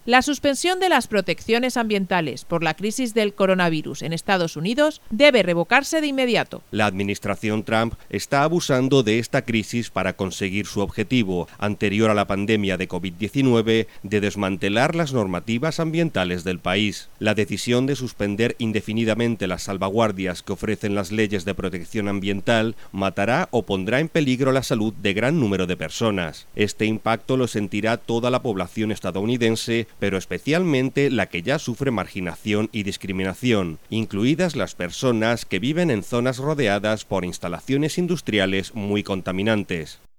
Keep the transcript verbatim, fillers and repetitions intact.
La suspensión de las protecciones ambientales por la crisis del coronavirus en Estados Unidos debe revocarse de inmediato. La administración Trump está abusando de esta crisis para conseguir su objetivo, anterior a la pandemia de COVID diecinueve, de desmantelar las normativas ambientales del país. La decisión de suspender indefinidamente las salvaguardias que ofrecen las leyes de protección ambiental matará o pondrá en peligro la salud de gran número de personas. Este impacto lo sentirá toda la población estadounidense, pero especialmente la que ya sufre marginación y discriminación, incluidas las personas que viven en zonas rodeadas por instalaciones industriales muy contaminantes.